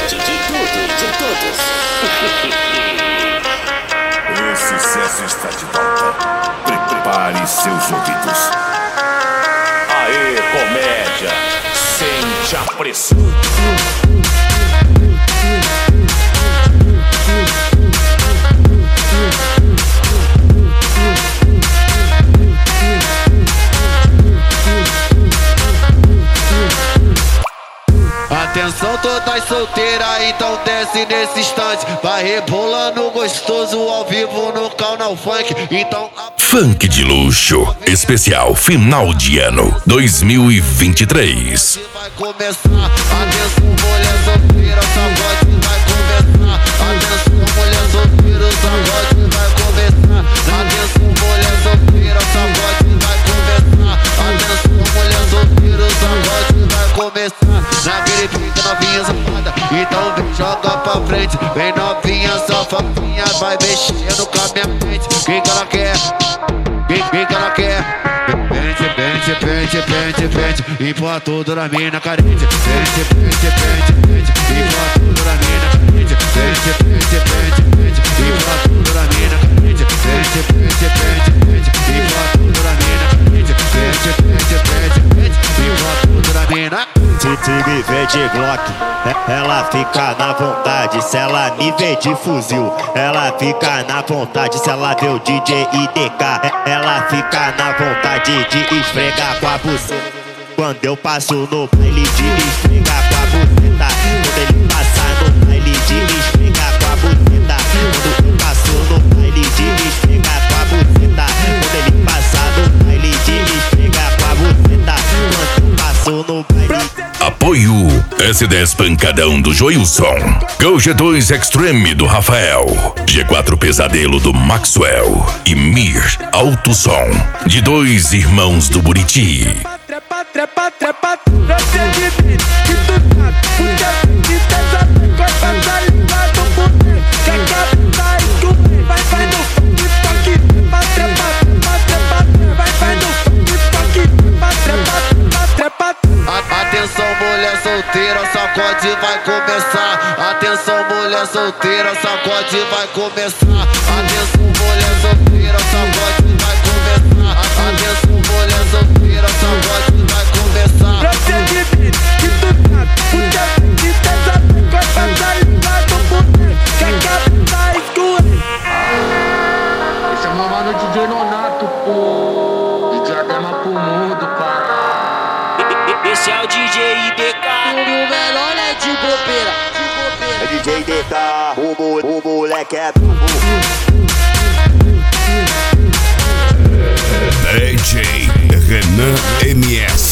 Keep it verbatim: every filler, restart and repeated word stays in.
de tudo e de todos. O sucesso está de volta. Prepare seus ouvidos. Aê, comédia, sente a pressão. Atenção todas solteiras, então desce nesse instante. Vai rebolando gostoso ao vivo no canal funk. Então Funk de luxo, especial final de ano dois mil e vinte e três. vai começar. Atenção mulher solteira, sacode vai começar. Atenção mulher solteira, sacode vai começar. Atenção mulher solteira, sacode vai começar. Atenção mulher solteira, sacode vai começar. Naquele pique novinha safada, então vem joga pra frente. Vem novinha safadinha, vai mexendo com a minha mente. Quem que ela quer? Quem, quem que ela quer? Pente, pente, pente, pente, pente. Empurra tudo na mina carente. Pente, pente, pente, pente. Empurra tudo na mina carente. Pente, pente, pente, pente. Empurra tudo na mina carente. Pente, pente, pente, pente. Empurra tudo na mina carente. Pente, pente, pente, pente. Empurra tudo na mina. Se, se me vê de Glock, ela fica na vontade. Se ela me vê de fuzil, ela fica na vontade. Se ela vê o D J I D K, ela fica na vontade de esfregar com a buceta. Quando eu passo no baile de esfregar com a buceta. Quando ele passar no baile de esfregar com a buceta. Quando eu passo no baile de esfregar com a buceta. Quando ele passar no baile de esfregar com a buceta. Quando eu passo no baile. Apoio S dez Pancadão do Joilson, Go G dois Extreme do Rafael, G quatro Pesadelo do Maxwell e Mir Alto Som, de dois irmãos do Buriti. Trepa, trepa, trepa, trepa de beat, que tu sabe, o teu que tá sabendo, vai passar ligado por mim, que a cabeça escura, vai, vai no funk, funk, trepa, trepa, trepa, trepa, vai, vai no funk, funk, trepa, trepa, trepa, trepa. Atenção mulher solteira, sacode vai começar. Atenção mulher solteira, sacode vai começar. Atenção mulher solteira, sacode vai começar. Atenção mulher solteira, sacode vai começar. Trepa de beat, que tu sabe, o teu que tá sabendo, vai passar ligado por mim, que a cabeça escura. Esse é meu mano D J Nonato, pô. D J Adema pro mundo, pai. Esse é o D J I D K. O melhor é de bobeira, de bobeira. É D J I D K, o, mo, o moleque é brabo. D J Renan M S.